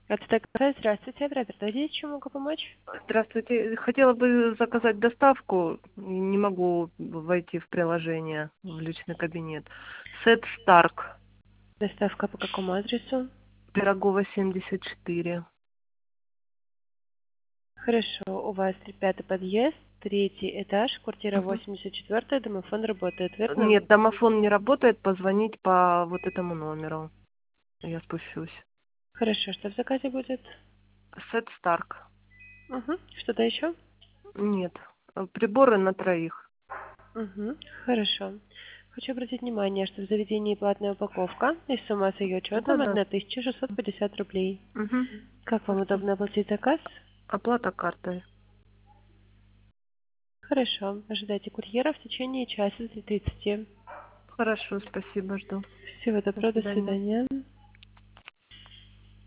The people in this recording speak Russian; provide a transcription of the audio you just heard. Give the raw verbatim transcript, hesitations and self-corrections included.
Это такая, здравствуйте, оператор, дадите, чем могу помочь? Здравствуйте. Хотела бы заказать доставку. Не могу войти в приложение, в личный кабинет. Сет Старк. Доставка по какому адресу? Пирогова, семьдесят четыре. Хорошо, у вас пятый подъезд, третий этаж, квартира Мгм. восемьдесят четыре, домофон работает, верно? Нет, домофон не работает. Позвонить по вот этому номеру. Я спущусь. Хорошо, что в заказе будет? Сет Старк. Угу. Что-то еще? Нет. Приборы на троих. Угу. Хорошо. Хочу обратить внимание, что в заведении платная упаковка, и сумма с ее учетом Да-да. одна тысяча шестьсот пятьдесят рублей. Угу. Как вам удобно оплатить заказ? Оплата картой. Хорошо. Ожидайте курьера в течение часа до тридцати. Хорошо, спасибо, жду. Всего До доброго, до свидания. свидания.